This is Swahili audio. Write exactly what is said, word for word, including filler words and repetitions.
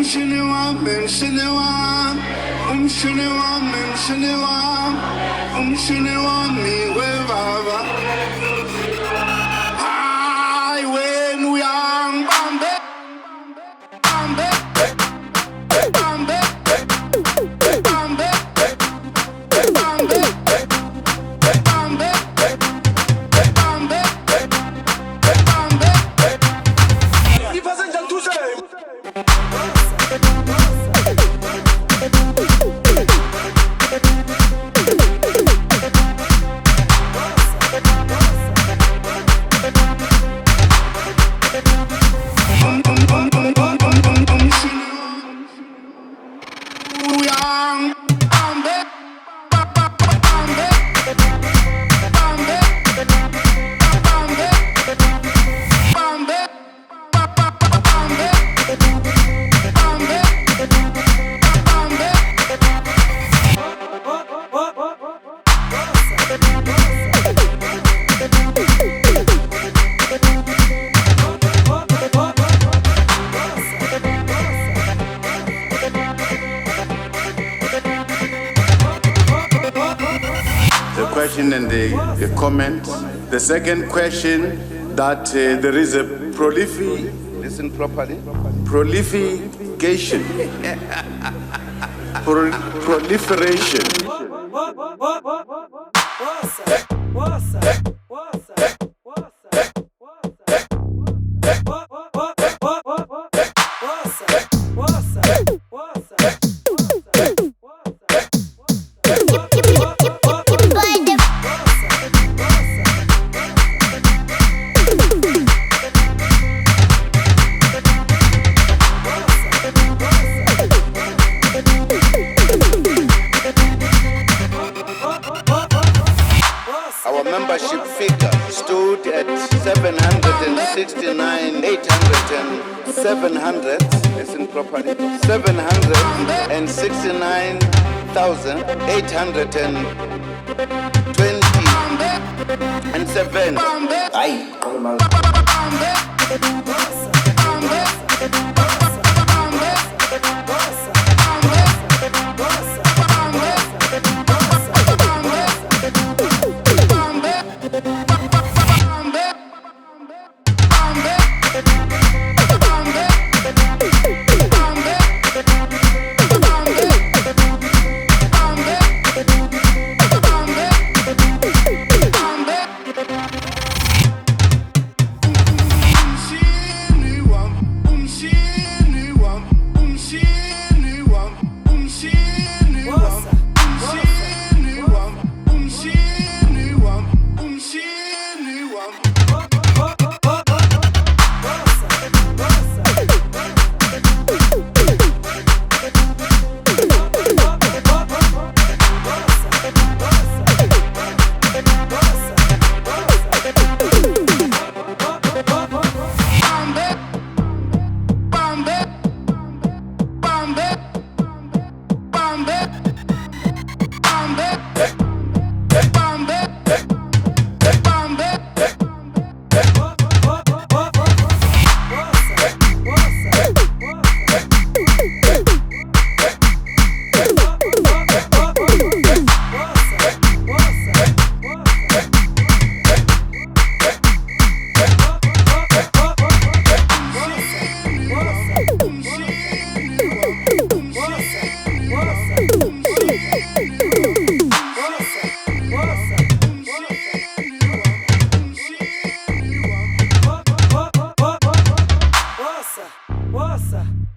umshiniwa menshiniwa umshiniwa menshiniwa umshiniwa miwe baba ai wenu yang bambe bambe bambe bambe bambe bambe question and the, the comment. The second question, that uh, there is a prolific, listen properly, proliferation, Pro, proliferation. Our membership figure stood at seven hundred sixty-nine, eight hundred, seven hundred, listen properly, seven hundred sixty-nine thousand, eight hundred twenty and seven. Aye.